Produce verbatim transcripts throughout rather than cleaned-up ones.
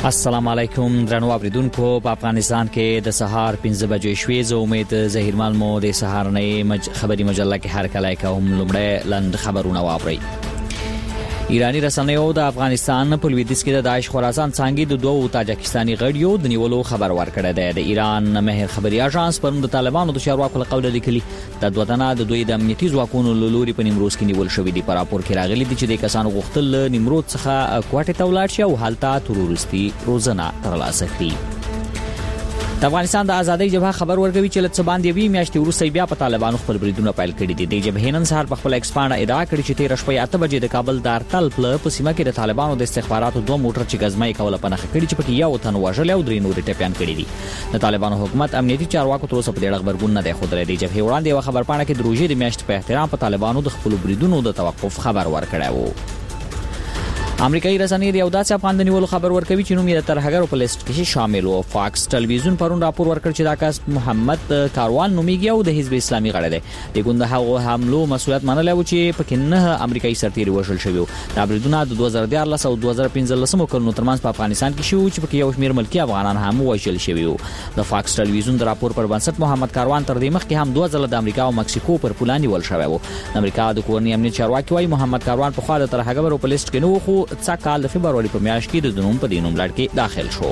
السلام علیکم درنو اوریدونکو. په افغانستان کې د سهار پنځه بجې شوې. زه امید زهیرمل مو د سهارنۍ مج... خبري مجله کې هر کله کوم لومړی لند خبرونه واوري. ایرانی رسنیو د افغانستان په لویدیځ کې د داعش خراسان څنګه د دوه تاجکستاني غړیو د نیولو خبر ورکړی دی. د ایران مهر خبري اژانس پرون د طالبانو د شهروکو له قوله لیکلي د دوه تنه د دوی د امنیتي ځواکونو له لوري په نیمروز کې نیول شوې دي. په راپور کې راغلي دي چې د کسانو غوښتل نیمروز څخه کوټه ته ولاړ شي او هلته تروریستي روزنه ترلاسه کړي. د افغانستان د ازادۍ جبهه خبر ورکوي چې لڅ باندې وی میاشتې وروسته بیا په طالبانو خپل بریدونه پیل کړي دي. د جبهې نن سهار په خپل ایکسپانډ ادعا کړې چې تیر شپه اته بجې د کابل د ارتل په سیمه کې د طالبانو د استخباراتو دوه موټر چې غزمای کوله په نخښه کړي چې پکې یو تن وژل او درې نور ټپيان کړي دي. د طالبانو حکومت امنیتي چارواکو تر اوسه په دې خبرګون نه دی خوده. د جبهې وړاندې یو خبر پاڼه کې د روژې د میاشتې په احترام په طالبانو د خپل بریدونو د توقف خبر ورکړی وو. امریکایي رسنۍ د یو داسې افغان د نیولو خبر ورکوي چې نوم یې د ترهګرو په لیست کې شامل وو. فاکس ټلویزیون پرون راپور ورکړ چې دا کس محمد کاروان نومیږي او د حزب اسلامي غړی دی. د ګوند هغه حملو مسؤلیت منلی و چې پکې نه امریکایي سرتیري وژل شوي وو. دا بریدونه د دوه زره دیارلس او دوه زره پنځلس کلونو ترمنځ په افغانستان کې شوي چې پکې یو شمېر ملکي افغانان هم وژل شوي وو. د فاکس ټلویزیون د راپور پر بنسټ محمد کاروان تر دې مخکې هم دوه ځله د امریکا او مکسیکو پر پوله نیول شوی وو. د امریکا د کورنۍ امنیت چارواکي وايي محمد کاروان په خوا د ترهګرو په لیست کې نه و، خو څه کال د فبرवरी په میاشت کې د نوم په دې نوملړ کې داخل شو.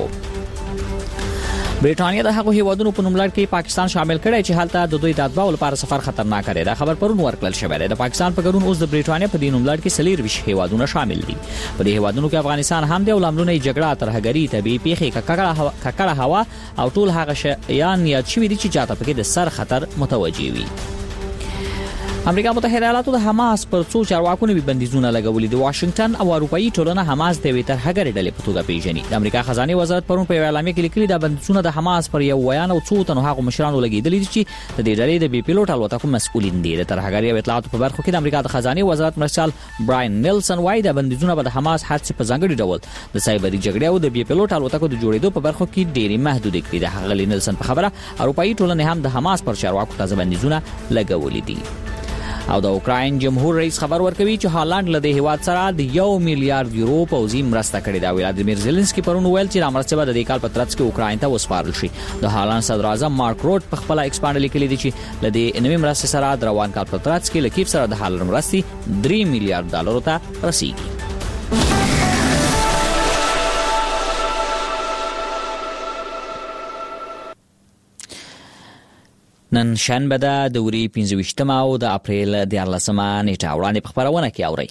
برېټانیا د هغو هیوادونو په نوملړ کې پاکستان شامل کړي چې هلته د دوی د اتباعو لپاره سفر خطرناک دی. دا خبر پرون ورکړل شوی دی. د پاکستان په ګډون اوس د برېټانیا په دې نوملړ کې څلور ویشت هیوادونه شامل دي. په دې هیوادونو کې افغانستان هم دی او لاملونه جګړه، ترهګري، طبيعي پیښې، ککړه هوا او ټول هغه شیان یاد شوي دي چې چاته پکې د سر خطر متوجي وي. امریکا متحده ایالاتو د حماس پر څو چارواکو نوي بندیزونه لګولي دي. واشنگټن او اروپאי ټولنه حماس د وی ترهګر ډلې په توګه پیژني. د امریکا خزانه وزارت پرون په اعلامیه کې لیکلي دا بندیزونه د حماس پر یو ویان او څو تنو هغه مشرانو لګیدلي دي چې د دې ډلې د بي پیلوټ الوتکو مسؤلین دي. د ترهګر اطلاعاتو په برخه کې د امریکا د خزانه وزارت مرشال براین نیلسن وايي د بندیزونه به د حماس حادثه په ځانګړي ډول د سایبري جګړې او د بي پیلوټ الوتکو د جوړېدو په برخه کې ډېری محدود کړي. د هغه نیلسن په خبره اروپאי ټولنه هم د حماس پر چارواکو تازه بندیزونه لګولي دي. او د اوکراین جمهور رئیس خبر ورکوي چې هالند له دې هیواد سره د یو میلیارډ یورو پوځي مرسته کړې ده. ولادیمیر زيلنسکي پرون ویل چې د مرستې به د دې کال په ترڅ کې اوکراین ته وسپارل شي. د هالند صدر اعظم مارک روټ په خپل ایکسپانډ لیکلي دي چې له دې نوې مرستې سره د روان کال په ترڅ کې لکیف سره د هالند مرستې درې میلیارډ ډالر ته رسیږي. نن شنبه ده د وري پنځه ویشتمه او د اپریل دیارلسمه نیټه. وړاندې په خبرونه کې اورئ.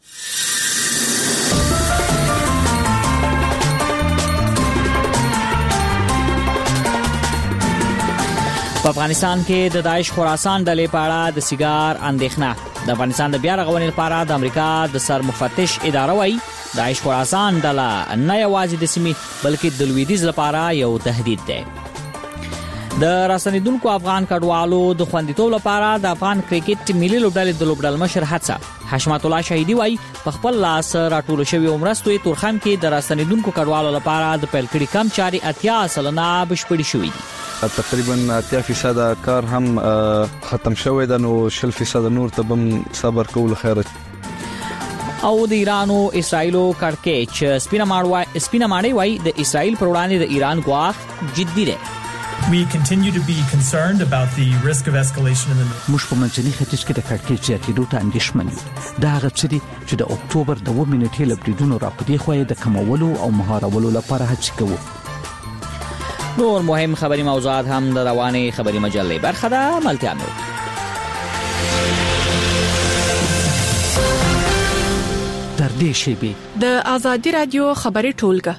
په افغانستان کې د داعش خراسان ډلې په اړه د سیګار اندېښنه. د افغانستان د بیا رغونې لپاره د امریکا د سرمفتش اداره وايي داعش خراسان ډله نه یوازې د سیمې بلکې د لویدیځ لپاره یو تهدید دی. د راستنیدونکو افغان کډوالو د خوندیتوب لپاره د افغان کرکټ ملي لوبډلې د لوبډل مشر هڅه حشمت الله شهیدي وايي په خپل لاس راټول شوی عمرستوي تورخم کې د راستنیدونکو کډوالو لپاره د پیل کړي کم چاري اتیا سلنه بشپړي شوې دي. تقریبا اتیا فیصد کار هم ختم شوی ده، نو شل فیصد نور ته بم صبر کول خیره. او د ایران او اسرایل کړکېچ سپینه ماړوي سپینه ماړی وايي د اسرایل پر وړاندې د ایران ګواښ جدي دی. We continue to be concerned about the risk of escalation in the موږ په منځني ختیځ کې د کړکېچ زیاتېدو ته اندېښمن یو. دا هغه څه دي چې د اکتوبر د اوه نیټې له بریدونو راپدې خوا د کمولو او مهارولو لپاره هڅې کوو. نور مهم خبري موضوعات هم د روانې خبري مجلې برخه ده. ملتیا مو تر دې شیبې د آزادي رادیو خبري ټولګه.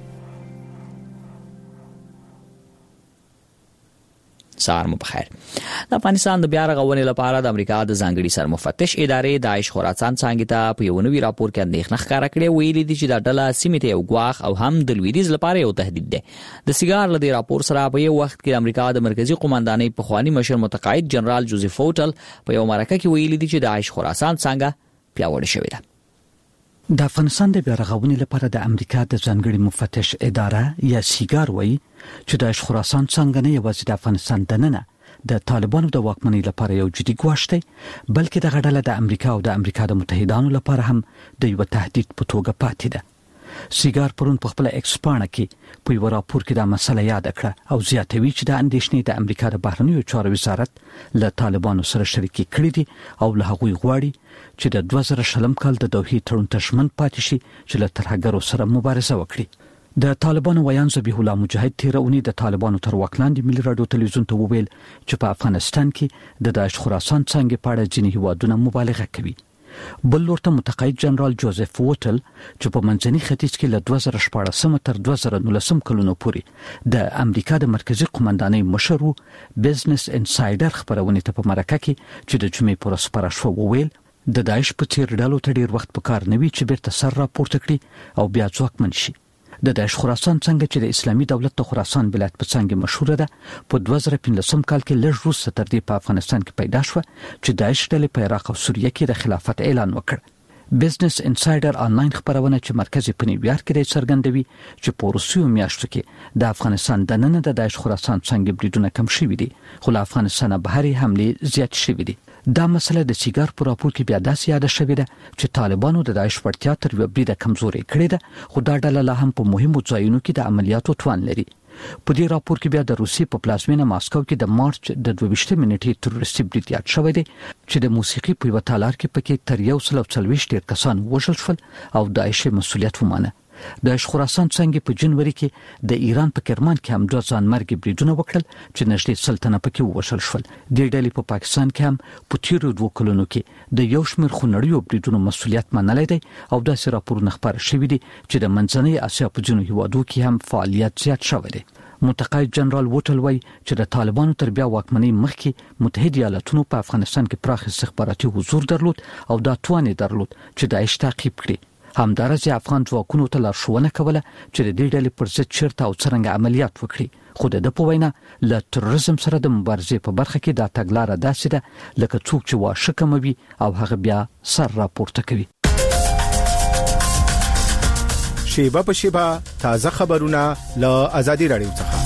سهار مو بخیر. د افغانستان د بیا رغونې لپاره د امریکا د ځانګړي سرمفتش ادارې داعش خراسان څنګه ته په یو نوي راپور کې اندېښنه ښکاره کړې. ویلي دي چې دا ډله سیمې ته یو ګواښ او هم د لویدیځ لپاره یو تهدید دی. د سیګار له دې راپور سره په یو وخت کې د امریکا د مرکزی قومندانۍ پخوانی مشر متقاعد جنرال جوزف فوټل په یو مرکه کې ویلي دي چې داعش خراسان څنګه پیاوړې شوې ده. د افغانستان د بیا رغونې لپاره د امریکا د ځانګړي مفتش اداره یا سیګار وايي چې داعش خراسان څنګه نه یوازې د افغانستان دننه د طالبانو د واکمنۍ لپاره یو جدي ګواښ دی، بلکې دغه ډله د امریکا او د امریکا د متحدانو لپاره هم د یو تهدید په توګه پاتې ده. سیګار پرون په خپل ایکسپانه کې په یو راپور کې دا مسله یاد کړه او زیاتوي چې د اندېښنې د امریکا د بهرنیو چارو وزارت له طالبانو سره شریکي کړې دي او له هغوی غواړي چې د دوه زره شلم کال د دوحې تړون ته ژمن پاتې شي چې له ترهګرو سره مبارزه وکړي. د طالبانو ویان ذبیح الله مجاهد تیر اونۍ د طالبانو تر واک لاندې ملي رادیو تلویزیون ته وویل چې په افغانستان کې د داعش خراسان څنګه په اړه ځینې هیوادونه مبالغه کوي. بل ورته متقاعد جنرال جوزف ووټل چې په منځني ختیځ کې له دوه زره شپاړسم تر دوه زره نولسم کلونو پورې د امریکا د مرکزی قومندانۍ مشر وو، بزنس انسایډر خبرونه ته په مرکه کې چې د جمعې پر سپاره شو وویل د داعش په څیر ډلو ته ډیر وخت پکار نه وي چې بیرته سر راپورته کړي او بیا ځواکمن شي. د داعش خراسان څنګه چې د اسلامي دولت د خراسان ولایت په څنګه مشهور ده په دوه زره پنځلسم کال کې لږ وروسته تر دې په افغانستان کې پیدا شو چې داعش ډلې په عراق او سوریه کې د خلافت اعلان وکړ. بزنس انسایډر آنلاین خبرونه چې مرکز په نیویارک کې څرګندوي چې په روسیو میاشتو کې د افغانستان د نن د داعش خراسان څنګه بریدونه کم شوي دي خو له افغانستان بهري حمله زیات شوي دي. دا مسله د سیګار په راپور کې بیا داسې یاد شوې ده چې طالبانو د داعش وړتیا تر یو بریده کمزوري کړې ده خو دا ډله لا هم په مهمو ځایونو کې د عملیاتو توان لري. په دې راپور کې بیا د روسي په پلازمینه ماسکو کې د مارچ د دوه ویشتمې نیټې تروریستي برید یاد شوی دی چې د موسیقي په یو تالار کې پکې تر یو سل او څلوېښت ډیر کسان وژل شول او داعش مسؤلیت ومانه. داعش خراسان څنګه په جنوري کې د ایران په کرمان کې هم دوه ځانمرګي بریدونه وکړل چې نږدې سلطنه پکې ووژل شول. د ډلې په پاکستان کې هم په تیرو دوه کلونو کې د یو شمېر خونړیو بریدونو مسؤلیت منلای دی او داسې راپورونه خبر شوي دي چې د منځنۍ اسیا په ځینو هیوادو کې هم فعالیت زیات شوی دی. متقاعد جنرال ووټل وایي چې د طالبانو تر بیا واکمنۍ مخکې متحده ایالاتونو په افغانستان کې پراخ استخباراتي حضور درلود او دا توان درلود چې داعش تعقیب کړي. همدارس افغان ځواکونو ته لارښوونه کوله چې د دې ډلې پر ضد چیرته او څرنګه عملیات وکړي خو د په وینا له تروریزم سره د مبارزې په برخه کې دا تګلاره داسې ده لکه څوک چې واښه کموي او هغه بیا سر راپورته کوي. شیبه په شیبه تازه خبرونه له آزادي رادیو څخه.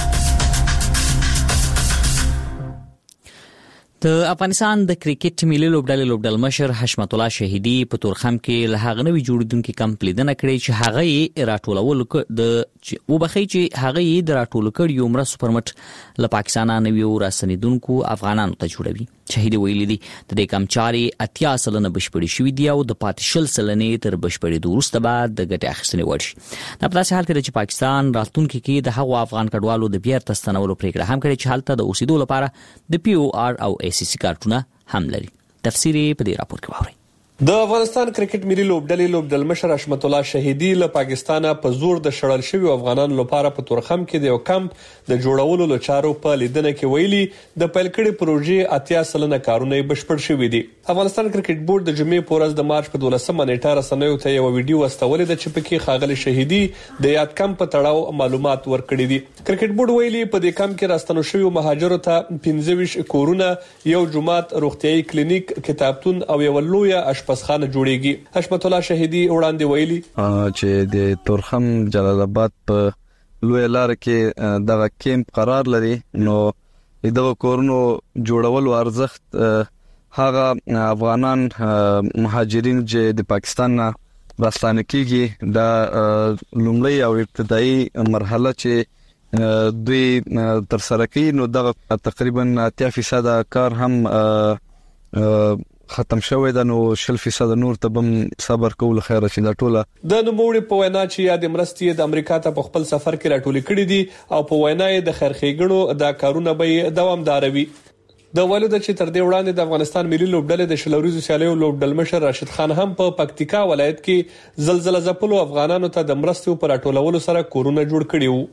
د افغانستان د کرکټ ملي لوبډلې لوبډل مشر حشمت الله شهیدی په تورخم کې له هغه نوې جوړیدونکو کمپ لیدنه کړې چې هغه یې راټولول د وبخي چې هغه یې د راټول کړ یو مرسته پرمټ له پاکستان نویو راسنیدونکو افغانانو ته جوړوي. شهیدی ویلي دي د دې کم چارې اتیا سلنه بشپړې شوې دي او د پاتشل سلنې تر بشپړې وروسته بعد د ګټې اخیستنې وړ شي. دا په داسې حال کې چې پاکستان راتلونکي کې د هغو افغان کډوالو د بیا تستنولو پریکړه هم کړې چې هلته د اوسېدو لپاره د پی او آر او ای سی سی کارتونه هم لري. تفسیر په دې راپور کې واورئ. د افغانستان کرکټ ملي لوبډلې لوبډل مشر حشمت الله شهیدی له پاکستان په زور د شړل شوی افغانانو لپاره په تورخم کې د یو کمپ د جوړولو لپاره په لیدنه کې ویلي د پیل کړي پروژې اتیا سلنه کارونه بشپړ شوي دي. افغانستان کرکټ بورډ د جمعې په ورځ د مارچ په دولسمه نیټه رسنیو ته یو ویډیو واستولې ده چې پکې ښاغلي شهیدی د یاد کمپ په تړاو معلومات ورکړي دي. کرکټ بورډ ویلي په دې کمپ کې راستنو شوی مهاجرو ته پنځه ویشت کورونه، یو جومات، روغتيایي کلینیک، کتابتون او یو لویه اشپزخانه جوړیږي. حشمت الله شهیدی وړاندې ویلي چې د تورخم جلال آباد په لوی لار کې دغه کیمپ قرار لري نو دغه کورونو جوړول او ارزښت هغه افغانان مهاجرین چې د پاکستان راستانه کیږي دا لومړی او ابتدایي مرحله چې دوی تر سره کوي نو دغه تقریبا اتیا فیصد کار هم ختم شوی دا نو شل فیصد نور ته بم صبر کول خیره چې دا ټوله د نوموړي په وینا چې یاد مرستې د امریکا ته په خپل سفر کې راټول کړي دي او په وینا د خیرخېګړو دا کارونه به دوامدار وي. د ولود چې تر دې وړاندې د افغانستان ملي لوبډلې د شلوريزو سیالیو لوبډل مشر راشد خان هم په پکتیکا ولایت کې زلزلہ ځپلو افغانانو ته د مرستو پر راټولولو سره کورونه جوړ کړي وو.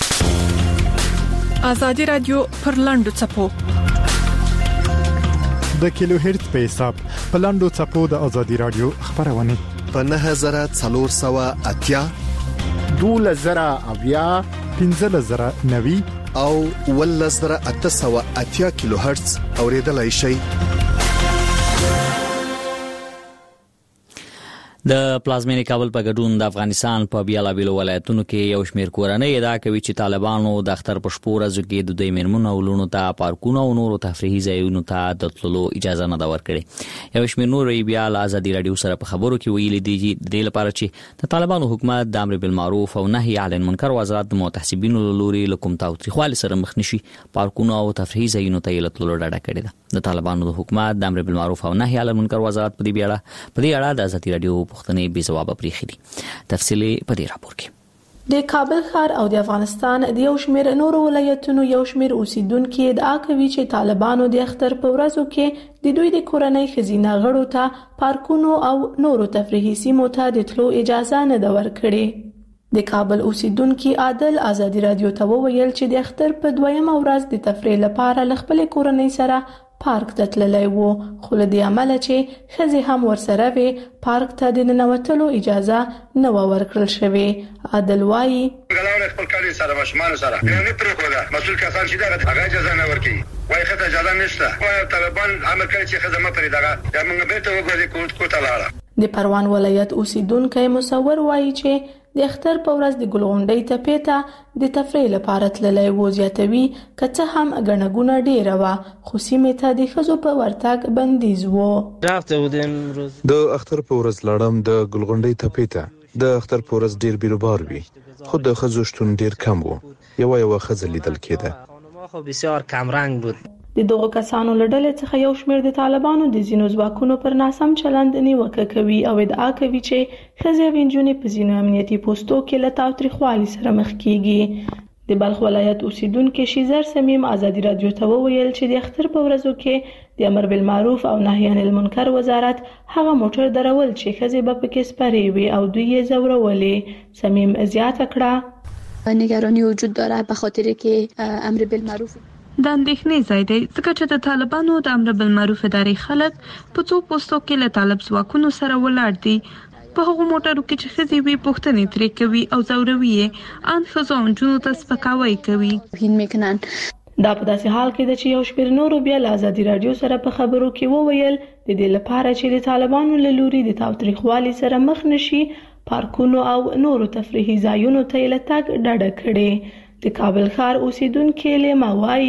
آزادي رادیو پر لاندو چپو د کیلو هرتز په حساب په لاندو چپو د آزادي رادیو خبرونه په نه هزار څلور سوه اتیا دوله زره اویا پنځه زره نوي او ول زره اته سوه اتیا کیلو هرتز اوریدلای شي. د پلازمینې کابل په ګډون د افغانستان په بیلابیلو ولایتونو کې یو شمېر کورنۍ ادعا کوي چې طالبانو د اختر په شپو ورځو کې د دوی میرمنو او لونو ته پارکونو او نورو تفریحي ځایونو ته د تللو اجازه نه ده ورکړې. یو شمېر نور بیا له ازادي راډیو سره په خبرو کې ویلي دي چې د لپاره چې د طالبانو حکومت د امر بالمعروف او نهي عن المنکر وزارت د متحسبینو لوري له کوم تاوتریخوالي سره مخ نشي پارکونو او تفریحي ځایونو ته تللو ډاډه کړې ده. د طالبانو د حکومت د امر بالمعروف او نهي عن المنکر وزارت په دې اړه په دې اړه د ازادي راډیو پښتنې بې جواب پریخي دي. تفصیلی په دې راپور کې د کابل ښار او د افغانستان د یو شمېر نورو ولایتونو یو شمېر اوسیدونکو ادعا کوي چې طالبانو د اختر په ورځو کې د دوی د کورنۍ خزینه غړو ته پارکونو او نورو تفریحي سیمو ته د تلو اجازه نه ده ورکړې. د کابل اوسیدونکو عادل ازادي راډیو ته وویل چې د اختر په دویمه ورځ د تفریح لپاره ل خپل کورنۍ سره پارک ته تللی وو، خو له دې امله چې ښځې هم ورسره وي پارک ته د ننوتلو اجازه نه و ورکړل شوې. عادل وایي غلاوړ خپل کاري سره مشمانو سره نه پرېښوده، مسؤل کسان چې دغه هغه اجازه نه ورکړي، وایي ښځه اجازه نشته، وایي طالبان امر کوي چې ښځه مه پرې دغه یا موږ بیرته وګورئ کوټه لاړه. د پروان ولایت اوسیدونکی مصور وایي چې د اختر په ورځ د ګلغونډۍ تپې ته د تفریح لپاره تللی و. زیاتوي که څه هم ګڼه ګوڼه ډیره وه خو سیمې ته د ښځو په ورتګ بندیز و. د اختر په ورځ لاړم د ګلغونډۍ تپې ته. د اختر په ورځ ډیر بیروبار وي خو د ښځو شتون ډیر کم و. یوه یوه ښځه لیدل کېده. بسیار کم رنگ بود. د دغو کسانو له ډلې څخه یو شمېر د طالبانو د ځینو ځواکونو پر ناسم چلند نیوکه کوي او ادعا کوي چې ښځې او نجونې په ځینو امنیتي پوستو کې له تاوتریخوالي سره مخ کیږي. د بلخ ولایت اوسیدونکو شیزر سمیم ازادي راډیو ته وویل چې د اختر په ورځو کې د امر بالمعروف او نهي عن المنکر وزارت هغه موټر درول چې ښځې به پکې سپرې وي او دوی یې ځورولې. سمیم زیاته کړه نگرانی وجود داره به خاطر که امر بالمعروف د اندېښنې ځای دی ځکه چې د طالبانو د امر بالمعروف ادارې خلک په څو پوسټو کې له طالب ځواکونو سره ولاړ دي. په هغو موټرو کې چې ښځې وي پوښتنې ترې کوي او ځوروي یې، ان ښځو او نجونو ته سپکاوی کوي. دا په داسې حال کې ده چې یو شمېر نورو بیا له ازادي راډیو سره په خبرو کې وویل د دې لپاره چې د طالبانو له لوري د تاوتریخوالي سره مخ نشي پارکونو او نورو تفریحي ځایونو ته یې له تګ ډډه کړې. د کابل ښار اوسیدونکو لیما وایي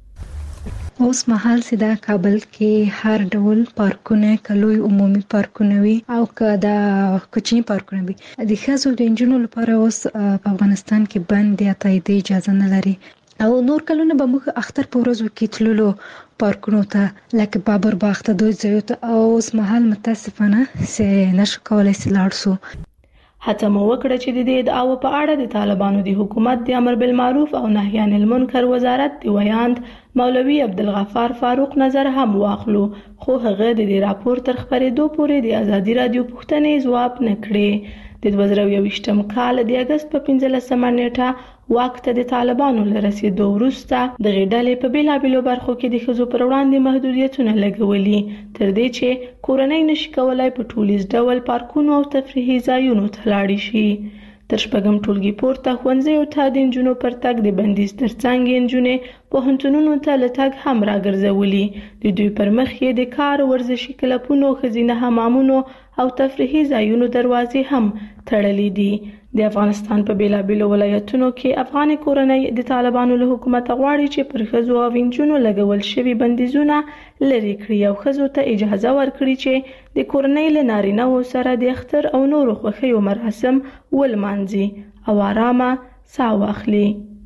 اوس مهال چې د کابل کې هر ډول پارکونه کلوي عمومي پارکونه وي او که د کوچني پارکونه وي د ښځو د نجونو لپاره اوس په افغانستان کې بند یا تایید اجازه نه لري او نور کلونه به موږ اختر په ورځو کې تللو پارکونو ته لکه بابر باغ ته دوی ځایو ته او اوس مهال متاسفانه چې نشو کولی چې لاړ شو. هڅه مو وکړه چې د دې ادعاو په اړه د طالبانو د حکومت د امر بالمعروف او نهي عن المنکر وزارت د ویاند مولوي عبدالغفار فاروق نظر هم واخلو، خو هغه د دې راپور تر خبرېدو پورې د ازادي راډیو پوښتنې ځواب نه کړې. د دوه زره یوویشتم کال د اګست په پنځلسمه نیټه واک ته د طالبانو له رسېدو وروسته دغې ډلې په بېلابېلو برخو کې د ښځو پر وړاندې محدودیتونه لګولي تر دې چې کورنۍ نشي کولی په ټولیز ډول پارکونو او تفریحي ځایونو ته لاړې شي. تر شپږم ټولګي پورته ښوونځیو ته د نجونو پر تګ د بندیز تر څنګ نجونې پوهنتونونو ته له تګ هم راګرځولي. د دوی پر مخ یې د کار ورزشي کلبونو ښځینه حمامونو او تفریحي ځایونو دروازې هم تړلې دي. د افغانستان په بیلابیلو ولایتونو کې افغان کورنۍ د طالبانو له حکومت غواړي چې پر ښځو او نجونو لګول شوي بندیزونه لرې کړي او ښځو ته اجازه ورکړي چې د کورنۍ له نارینه‌وو سره د اختر او نورو خوښیو مراسم ولمانځي او آرامه ساه واخلي.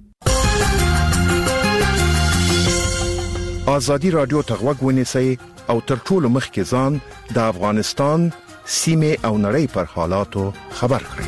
ازادي راډیو ته غوږ ونیسئ او تر ټولو مخکې ځان د افغانستان سیمه او نړۍ پر حالاتو خبر کړئ.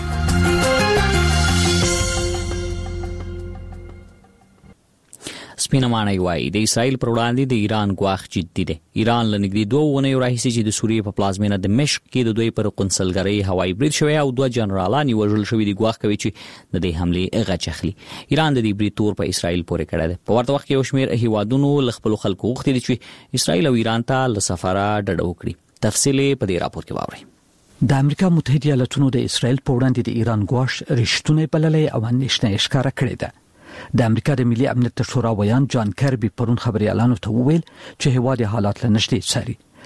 سپینه معنی وایي د اسرائیل پر وړاندې د ایران ګواښ جدي دی. ایران له نږدې دوه اونیو راهیسې چې د سوریې په پلازمینه دمشق کې د دوی پر قونسلګرۍ هوایي برید شوی او دوه جنرالان یې وژل شوي دي ګواښ کوي چې د دې حملې غچ اخلي. ایران د دې برید تور په اسرائیل پورې کړی دی. په ورته وخت کې یو شمېر هیوادونو له خپلو خلکو غوښتي دي چې اسرائیل او ایران ته له سفره ډډه وکړي. تفصیل په دې راپور کې واورئ. د امریکا متحده ایالاتونو د اسرائیل په وړاندې د ایران ګواښ رښتونه بللې او اندېښنه ښکاره کړې ده. د امریکا د ملي امنیت شورا ویان جان کربي پرون خبريالانو ته وویل چې هیواد حالات له نږدې څاري.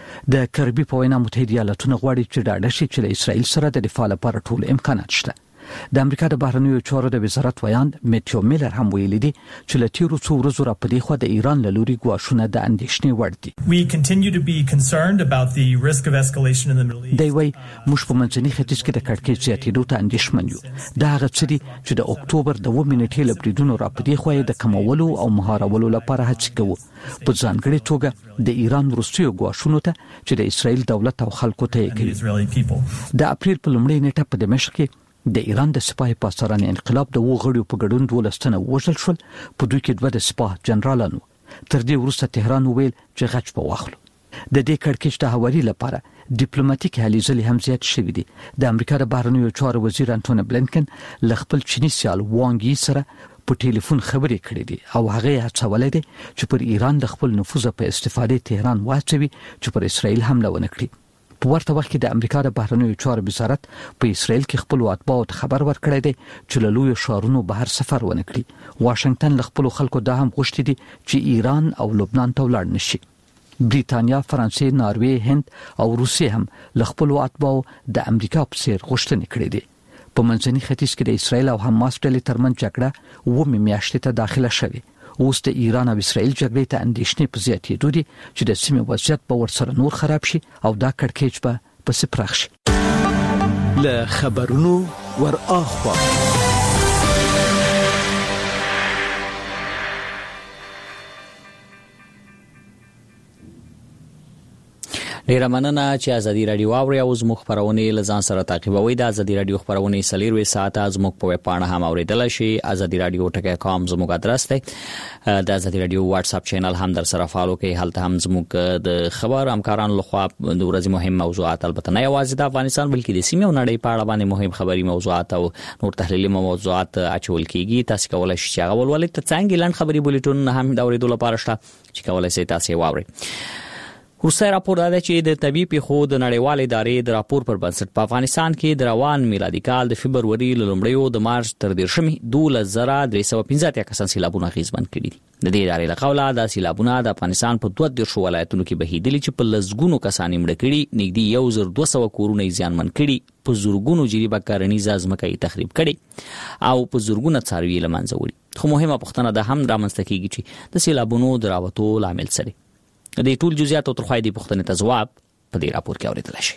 د کربي په وینا متحده ایالاتونه غواړي چې ډاډه شي چې له اسرائیل سره د دفاع لپاره ټول امکانات شته. د امریکا د بهرنیو چارو د وزارت ویان میتیو میلر هم ویلي دي چې له تیرو څو ورځو راپدې خو د ایران له لوري ګواښونه د اندېښنې وړ دي. We continue to be concerned about the risk of escalation in the Middle East. دی وی موږ په منځني ختیځ کې د کړکېچ زیاتېدو ته اندېښمن یو. دا هغه څه دي چې د اکتوبر د اووه نیټې له بریدونو راپدې خو د کمولو او مهارولو لپاره هڅې کوو، په ځانګړې توګه د ایران وروستیو ګواښونو ته چې د اسرائیل دولت او خلکو ته یې کوي. د اپریل په لومړۍ نیټه په دمشق کې د ایران د سپاه پاسداران انقلاب د وو غړیو په ګډون دولس تنه وژل شول، په دوی کې دوه د سپاه جنرالانو. تر دې وروسته تهران وویل چې غچ په واخلو. د دې کړکېچ د هواري لپاره ډیپلوماټیک هلې ځلې هم زیات شوې دي. د امریکا د بهرنیو چارو وزیر انټونی بلینکن له خپل چینی سیال وانګ یي سره په ټلیفون خبرې کړې دي او هغه یې هڅولې دي چې پر ایران د خپل نفوذ په استفادې تهران واچوي چې پر اسرائیل حمله ونه کړي. په ورته وخت کې د امریکا د بهرنیو چارو وزارت په اسرائیل کې خپل اتباعو ته خبر ورکړی دی چې له لویو ښارونو بهر سفر ونه کړي. واشنگټن له خپل خلکو دا هم غوښتي دي چې ایران او لبنان ته ولاړ نشي. بریتانیا، فرانسې، ناروې، هند او روسیې هم له خپل اتباعو د امریکا په څیر غوښتنې کړې دي. په منځني ختیځ کې د اسرائیل او حماس ډلې ترمنځ جګړه اووه میاشتې ته داخله شوې. اوس د ایران او اسرائیل جګړې ته اندېښنې په زیاتېدو دي چې د سیمې وضعیت به ورسره نور خراب شي او دا کړکېچ به پسې پراخ شي. له خبرونو ور اخوا ډیره مننه چې ازادي رادیو اوري او زموږ خبرونه لزان سره تعقیبوي. د ازادي رادیو خبرونه سلیروي ساعت زموږ په ویب پاڼه هم اوریدل شي. ازادي رادیو ټکی کام زموږ ادرس دی. د ازادي رادیو واتس اپ چینل هم در سره فالو کوي. هلته هم زموږ د خبر همکارانو لخوا د ورځې مهم موضوعات البته نه یوازې د افغانستان بلکې د سیمې او نړۍ په اړه باندې مهم خبري موضوعات او نور تحلیلي موضوعات اچول کیږي. تاسو کولای شئ چې هغه ولولئ. ته څنګه لاند خبري بولیټون هم دا اوریدل لپاره شته چې کولای شئ تاسو واورئ. روسي راپور دا چې د طبي پیښو د نړیوال ادارې د راپور پر بنسټ په افغانستان کې د روان میلادي کال د فبرवरी لومړیو د مارچ تر دیرشمې دوه زره درې سوه پنځه اتیا کسان سیلابونه غیزمن کړي دي. د دې ادارې له قوله د سیلابونه د افغانستان په دوه دیرشو ولایتونو کې بهیدلي چې په لزګونو کسان مړه کړي، نږدې یو زر دوه سوه کورونه زیانمن کړي، په زورګونو جریبه کارنیزه ځمکه یې تخریب کړي او په زورګونه څاروي له منځه وړي. خو مهمه پوښتنه ده هم رامنځته کیږي چې د سیلابونو د راوتو لامل څه دی. د ټول جزئیات او ترخوای دی پوښتنې ته ځواب په دې راپور کې اوریدل شي.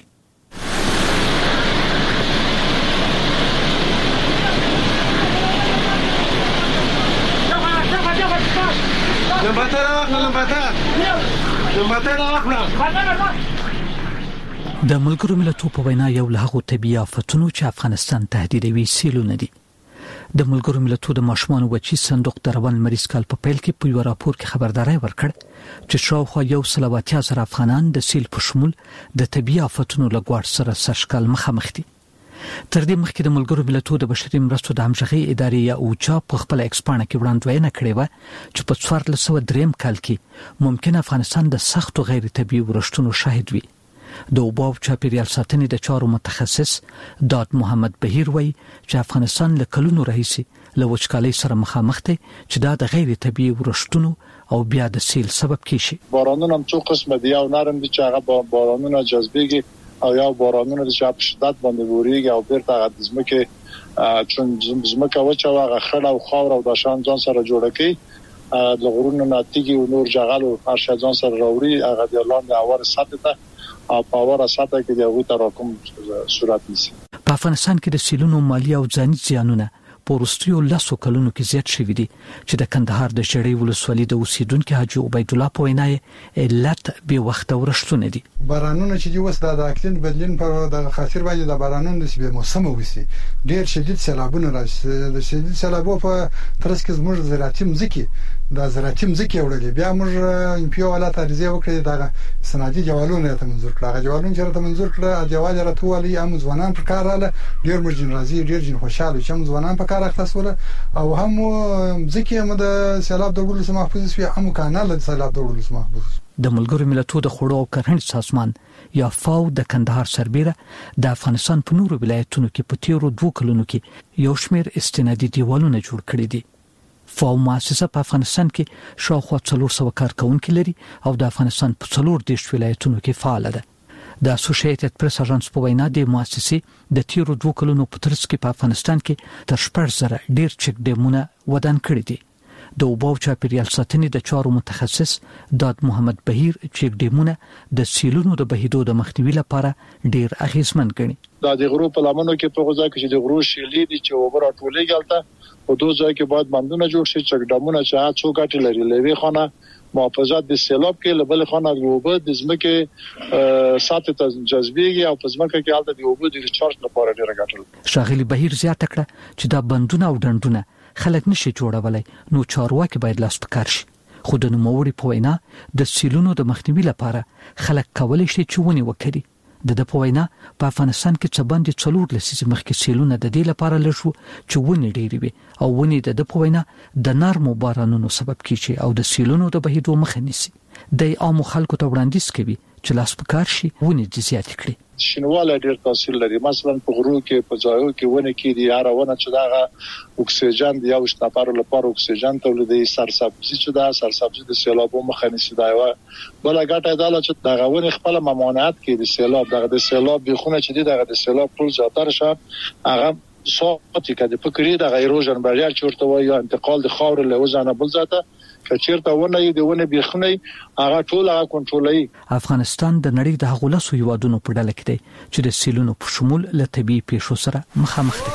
د ملګرو ملتونو په وینا یو له هغو طبیعي آفتونو چې افغانستان تهدیدوي سیلونه دي. د ملګرو ملتونو د ماشومان وچی صندوق د روان مریض کال په پیل کې په یو راپور کې خبرداري ورکړ چې شاوخوا یو سل او اتیا زره افغانان د سیل په شمول د طبيعي آفتونو له ګواښ سره سرشکل مخامخ دي. تر دې مخکې د ملګرو ملتونو د بشري مرستو د همغږي ادارې یا اوچا په خپل ایکسپانه کې وړاندوینه کړې و چې په څوارلس سوه دریم کال کې ممکن افغانستان د سختو غیر طبيعي ورښتونو شاهد وي. د اوبو او چاپیریال ساتنې د چارو متخصص داد محمد بهیر وایي چې افغانستان له کلونو راهیسي له وچکالۍ سره مخامخ دی چې دا د غیر طبيعي ورښتونو او بیا د سیل سبب کیږي. بارانونه هم څو قسمه دي او نرم دي چې هغه بارانونه جذبېږي او یا بارانونه چې په شدت باندې وريږي او بیرته د ځمکې چون ځمکه وچه هغه خړ او خاور او د شان ځان سره جوړه کوي د غرونو ناتیږي او نور جغل او هر شي ځان سره راوړي هغه د لاندې اور سطح ته او پاور ساته کې د وی تراکم صورت نیسي. په افغانستان کې د سیلونو مالی او ځاني زیانونه په وروستیو لسو کلونو کې زیات شوي دي چې د کندهار د شړې ولسوالۍ د اوسیدونکو حاجی عبید الله په وینا علت به وخت ورښتونه دي. بارانونه چې اوس د اقلیم بدلون په د خاطر باندې د بارانونو د به موسم وسی ډیر شدید سیلابونه راځي. د شدید سیلابو په ترڅ کې زموږ زراعتي مځکي د زراعتي مځکي وړلې بیا موږ امپیو ولات ارزیه وکړي د صنعتي جوالونه ته منظور کړه. هغه جوالونه چې ته منظور کړه جوال راتوالي هم ځوانان په کار رااله ډیر مرجن راځي ډیر جن خوشاله چې ځوانان په کار اختصوله او هم ځکه هم د سیلاب د ورلو محفوظ وي هم کانال د سیلاب د ورلو محفوظ. د ملګرو ملتونو د خوړو او کرهڼې سازمان یا فاو د کندهار سربېره د افغانستان په نورو ولایتونو کې په تیرو دوه کلونو کې یو شمېر استنادي دیوالونه جوړ کړي دي. فاو مؤسسه په افغانستان کې شاوخوا څلور سوه کارکونکي لري او د افغانستان په څلور دیش ولایتونو کې فعال ده. د اسوسییټډ پریس اژانس په وینا د مؤسسې د تیرو دوه کلونو په ترڅ کې په افغانستان کې تر شپږ زره ډیر چک ډیمونه ودان کړي دي. د اوبو چاپیریال ساتنې د چارو متخصص داد محمد بهیر چک ډیمونه د سیلونو د بهیدو د مخنیوي لپاره ډیر اغیزمن ګڼي. دا د غرو په لمنو کې په غوځا کې د غرو شیلې دي چې اوبه راټولې غلطه په دوه ځای کې باید بندونه جوړ شي چک ډیمونه چې هڅو ګټي لري. لوي خانه محافظت د سیلاب کې لبل خانه اوبه د ځمکې ساتي ته جذبېږي او په ځمکه کې حالت د اوبو د ریچارج لپاره ډیره ګټل. شاغلی بهیر زیاته کړه چې دا بندونه او ډنډونه خلک نشي جوړولای نو چارواکي باید لاس پکار شي. خو د نوموړي په وینا د سیلونو د مخنیوي لپاره خلک کولای شي چې ونی وکړي. د د په وینا په افغانستان کې څه باندې څلور لسیزې مخکې سیلونه د دې لپاره لږ چې ونی ډېری وي او ونی د د په وینا د نرمو بارانونو سبب کیږي او د سیلونو د بهیدو مخه نیسي. د عامو خلکو ته وړاندیز کوي چې لاس پکار شي ونی د زیات کړي. شینواله ډیر تاثیر لري. مثلا په غرو کې په ځایو کې ونه کې دي هرونه چې داغه اکسیجن دی او شتاپارو لپاره اکسیجن تولیدي سرسبزي چې دا سرسبزي د سیلابو مخه نیسي. دا یو بل غټه ډاله چې دغه ونه خپل ممانعت کې د سیلاب دغه د سیلاب بخونه چې دی دغه د سیلاب ټول زیاتره شه هغه صوتي کده فکرې د ایروژن بریار چورته وایي انتقال د خاور له وزنه بل ذاته کچیرته ونه دی ونه بخونه هغه ټول هغه کنټرولوي. افغانستان د نړۍ د هغو لسو هیوادونو په ډله کې دی چې د سیلونو په شمول له طبيعي پیښو سره مخامخ دي.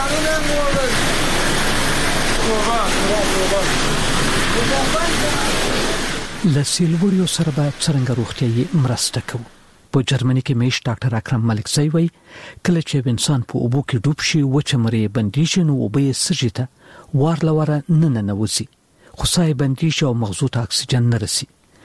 له سیلوړیو سره به څرنګه روغتیايي مرسته کوو. په جرمني کې میش ډاکټر اکرم ملکزی وایي کله چې انسان په اوبو کې ډوب شي وچه مرې بندي شي نو اوبه یې سږي ته وار لوره نه ننوځي خو سای بندي شي او مغزو ته اکسیجن نه رسي.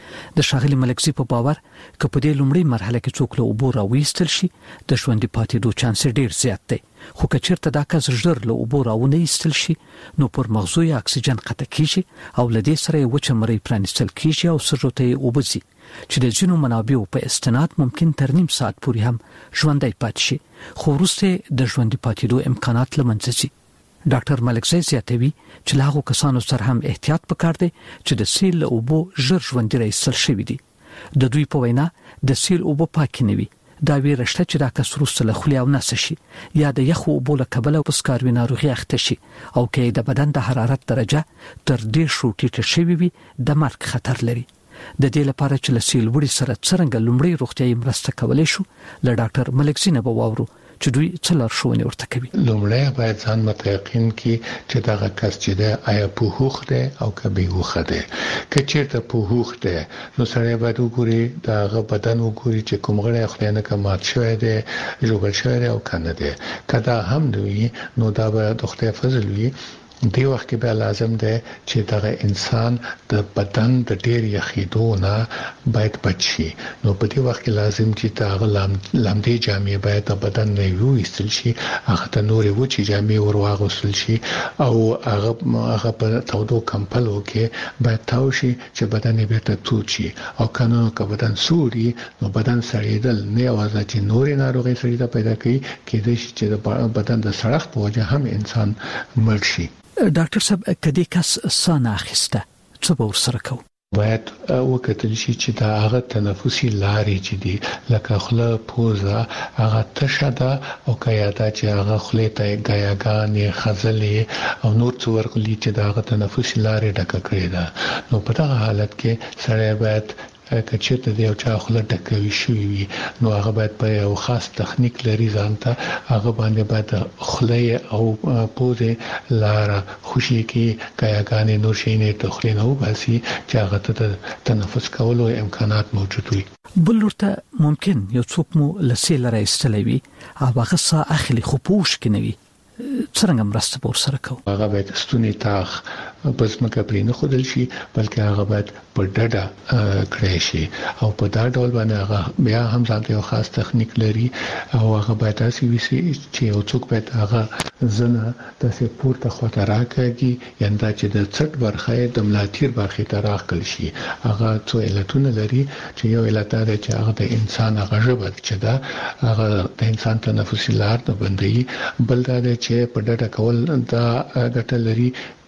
د شاغلي ملکزی په باور که په دې لومړی مرحله کې څوک له اوبو راوېستل شي د ژوند پاتې دوه چانس ډیر زیات دی. خو که چیرته دا کس ژر له اوبو راونه ایستل شي نو پر مغزو یې اکسیجن قطع کیږي او لدې سره یې وچه مرۍ پرانیستل کیږي او سږو ته یې اوبه ځي چې د ځینو منابعو په استناد ممکن تر نیم ساعت پورې هم ژوندی پاتې شي خو وروسته د ژوندي پاتېدو امکانات له منځه ځي. ډاکټر ملکزی زیاتوي چې له هغو کسانو سره هم احتیاط پکار دی چې د سیل له اوبو ژر ژوندي راایستل شوي دي. د دوی په وینا د سیل اوبه پاکې نه وي. دا ویره شته چې دا کس وروسته له خولې او نسه شي یا د یخو اوبو له کبله په سکاروي ناروغي اخته شي او که د بدن د حرارت درجه تر دېرشو ټیټه شوې وي د مرګ خطر لري. د دې لپاره چې له سیل وړي سره څرنګه لومړی روغتیايي مرسته کولای شو له ډاکټر ملکزی نه به واورو چې دوی څه لارښوونې ورته کوي. لومړی باید ځان متيقن کړي چې دغه کس چې دی آیا په هوښ دی او که بې هوښه دی. که چېرته په هوښ دی نو سړی باید وګوري دغه بدن وګوري چې کوم غړی خدای نه که مات شوی دی ژوبل شوی دی او که نه دی. که دا هم نه وي نو دا به د خدای فضل وي. دی وخت کې به لازم دی چې دغه انسان د بدن د ډېر یخېدو نه باید بچ شي. نو په دې وخت کې لازم چې دغه لامدې جامې باید د بدن نه وویستل شي هغه ته نورې وچې جامې ور واغوستل شي او هغه هغه په تودو کمپلو کې باید تاو شي چې بدن یې بیرته تود شي او که نه که بدن سوړي نو بدن سړېدل نه یوازې چې نورې ناروغۍ سړي ته پیدا کوي کېدای شي چې د بدن د سړښت په وجه هم انسان مړ شي. ډاکټر صاحب کدی کس سانه اخیسته څه به ورسره کوو؟ باید وکتل شي چې دا هغه تنفسي لارې چې دي لکه خوله پوزه هغه تشه ده او که یا دا چې هغه خولې ته ګیاګانې خځلې او نور څه ورغلي چې د هغه تنفسي لارې ډکه کړې ده نو په دغه حالت کې سړی باید که چېرته د یو چا خوله ډکوي شوې وي نو هغه باید په یو خاص تخنیک لري ځان ته هغه باندې باید خولې او پوزې لاره خوشي کړي ګیاګانې نور شیانې د خولې نه وباسي چې هغه ته د تنفس کولو امکانات موجود وي. بل ورته ممکن یو څوک مو له سیله راایستلی وي او هغه ساه اخلي خو په اوښ کې نه وي څرنګه مرسته به ورسره کوو؟ هغه باید ستونی تاخ په ځمکه پرې نه ښودل شي بلکې هغه باید په ډډه کړی شي او په دا ډول باندې هغه بیا هم ځان ته یو خاص تخنیک لري او هغه باید داسې وي چې یو څوک باید هغه زنه داسې پورته خواته راکاږي یعنې دا چې د څټ برخه یې د ملاتیر برخې ته راښکل شي. هغه څو علتونه لري چې یو علت دا دی چې هغه د انسان هغه ژبه چې ده هغه د انسان تنفسي لار نه بندوي. بل دا دی چې په ډډه کول دا ګټه لري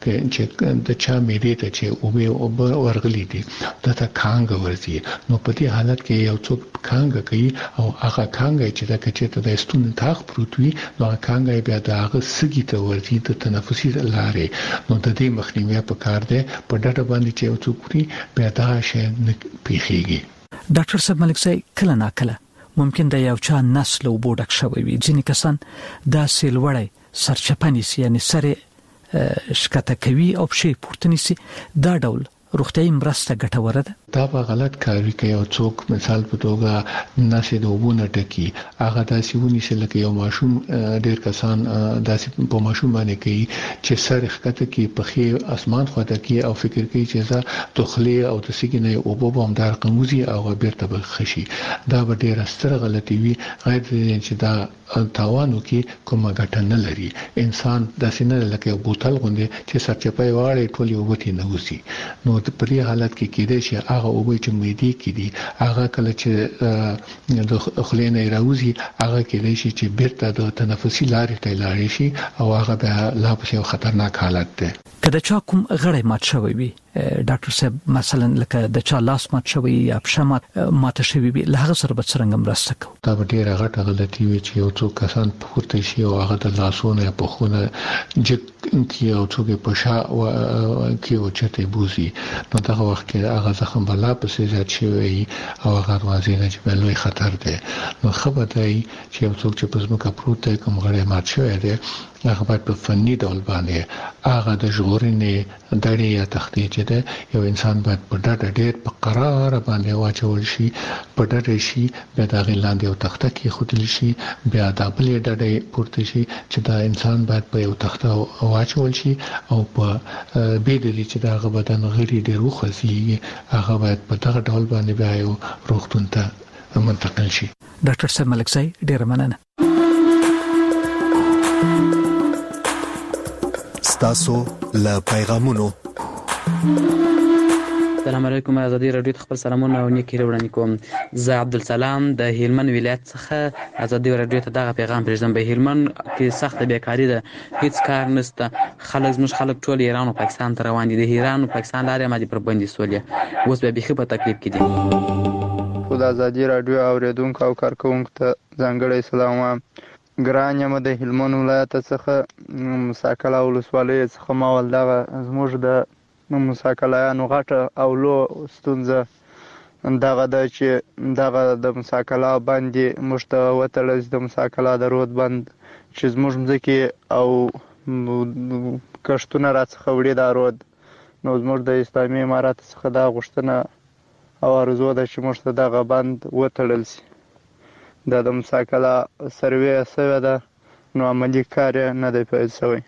چې د چا میډې ته چې او به ورغلي دي د تا کانګ ورزي نو په دې حالت کې یو څوک کانګ کوي او هغه کانګ چې د کچته د ستون تاخ پروت وي نو کانګ بیا د هغه سګي ته ورزي د تنفسي لارې نو د دې مخنیوي په کار ده په ډډه باندې چې یو څوک پری بیا دا شي نه پیخيږي. ډاکټر صاحب ملک صاحب کله نا کله ممکن د یو چا نسل او بوډک شوی وي ځینې کسان دا سیلوړی سرچپنی سي یعنی سره شکته کوي او شي پورته نيسي دا ډول روغتیايي مرسته ګټوره ده. دا په غلط کاری کوي او څوک مثال په توګه نشه د وبونه ټکی هغه داسې ونی چې لکه یو ماشوم ډیر کسان داسې په ماشوم باندې کوي چې سر ښکته کې په خې اسمان خواته کې او فکر کوي چې زه دخلي او د سګینه او بوب هم دار قموزي او بیرته بخشي دا به ډیر ستر غلطي وي غیر چې دا تاوانو کې کومه ګټه نه لري. انسان داسې نه لکه یو بوتل غوندي چې سرچپای واړی ټول یو وتی نه وسی نو په دې حالت کې کېدای شي هغه او به چې مېدی کې دي هغه کله چې د خلینې راوځي هغه کېدای شي چې بیرته د تنفسي لارې ته لاړ شي او هغه به لا په خطرناک حالت ده. کله چې کوم غړی مات شوی وي ډاکټر صاحب مثلا لکه د چا لاس مات شوی یا پښه مات شوی وي له هغه سره به څنګه مرسته کوو؟ دا به ډیره غټه غلطي وي چې یو څوک کسان پورته شي او هغه د لاسونو په خونه جک کې او څوک په شا او کې او چته بوزي نو دا وخت کې هغه زخم بلا په سي زیات شي او هغه واځي نه چې بلوي خطر ده. نو خبره دی چې یو څوک چې په ځمکه پروت دی کوم غړی مات شوی دی هغه باید په فني ډول باندې هغه د ژغورنې دړې یا تختې چې ده یو انسان باید په ډډه ډېر په قرار باندې واچول شي په ډډه شي بیا د هغې لاندې یو تخته کې خودل شي بیا د بلې ډډې پورته شي چې دا انسان باید په یو تخته واچول شي او په بیدلی چې د هغه بدن غړي ډېر وخوځي هغه باید په دغه ډول باندې بیا یو روغتون ته منتقل شي. ډاکټر صاحب ملک صاحب ډېر مننه. تاسو له پیغامونو السلام علیکم ازادي رادیو ته خپل سلامونه او نیکی وړاندې کوم. زه عبدالسلام د هلمند ولایت څخه ازادي رادیو ته دغه پیغام پرېږدم. په هلمند کې سخت بیکاری ده هیڅ کار نشته خلک زموږ خلک ټول ایران او پاکستان ته روان دي د ایران او پاکستان لارې مادي پر باندې سولې اوس به بيخي په تکلیف کې دي. خو د ازادي رادیو اوریدونکو او کارکونکو ته ځانګړی سلام. ګران یم د هلمند ولایت څخه مساکله ولسوالۍ څخه ما ول دغه زموږ د مساکلهیانو غټه او لو ستونزه دغه د چې دغه د مساکله باندې موږ ته وتړل د مساکله د رود بند چې زموږ مځکې او کښتونه راڅخه وړي دا رود نو زموږ د اسلامي امارات څخه دا غوښتنه او ارزو ده چې موږ ته دغه بند وتړل شي. دا د مساکله سروې سوی ده نو عملي کار نه دی پیل شوی.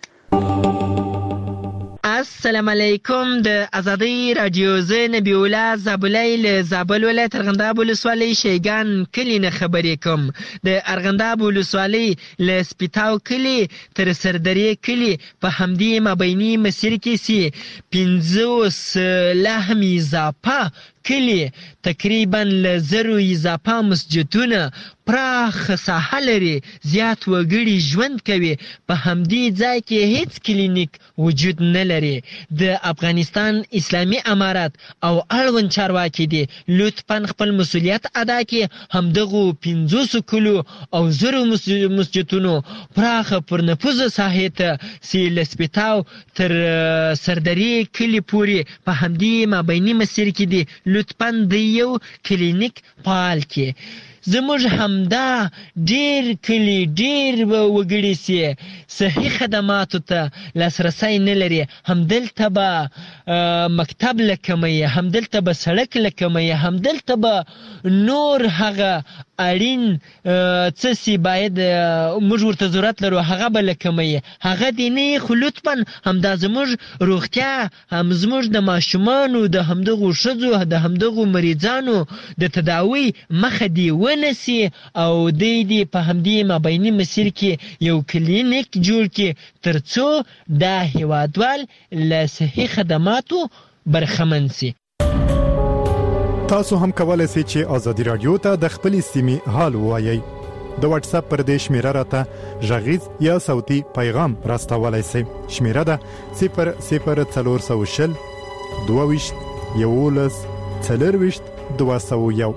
السلام علیکم د ازادي رادیو زه نبی الله زابلای له زابل ولایت ارغنداب ولسوالۍ شیګان کلی نه خبرې کوم. د ارغنداب ولسوالۍ له سپیتاو کلی تر سردرې کلی په همدې مابیني مسیر کې سي پنځوس لهم اضافه کلی تقریبا لزرو اضافه مسجدونه پراخ ساحه لري زیات وګړي ژوند کوي په همدې ځای کې هیڅ کلینیک وجود نه لري. د افغانستان اسلامي امارات او اړوند چارواکي دي لطفا خپل مسولیت ادا کړي همدغو پنځوسو کلو او زرو مسجدونو پراخ پرنفوذ ساحې ته سي لسپیتاو تر سردرې کلی پورې په همدې مابیني مسیر کې دي لطفاً د یو کلینیک فعال کړي. زموږ همدا ډیر کلی ډیر وګړي سي صحي خدماتو ته لاسرسی نه لري. همدلته به مکتب لکمي همدلته به سړک لکمي همدلته به نور هغه اړین څه سي باید موږ ورته ضرورت لرو هغه به لکمي هغه دي نه خو لطفاً همدا زموږ روغتیا هم زموږ د ماشومانو د همدغو ښځو د همدغو مریضانو د تداوی مخه دی ونسي او د دې په همدې مابیني مسیر کې یو کلینیک جوړ کړي ترڅو دا هیوادوال له صحي خدماتو برخمن سي. تاسو هم کولای شئ چې ازادي رادیو ته د خپل سیمې حال وایي د واتس اپ پر دې شمیره راته ژغیز یا صوتي پیغام راستولای شئ. شمیره ده صفر صفر څلور سوه شل دوه ویشت یولس څلرویشت دوه سوه یو.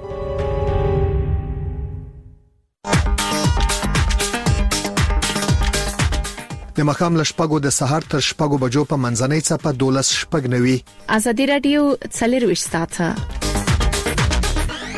د مخام لشپګو د سحر تر شپګو بجو په منځنۍ چپه دولس شپګ نوي. ازادي رادیو څلرویشت ساعته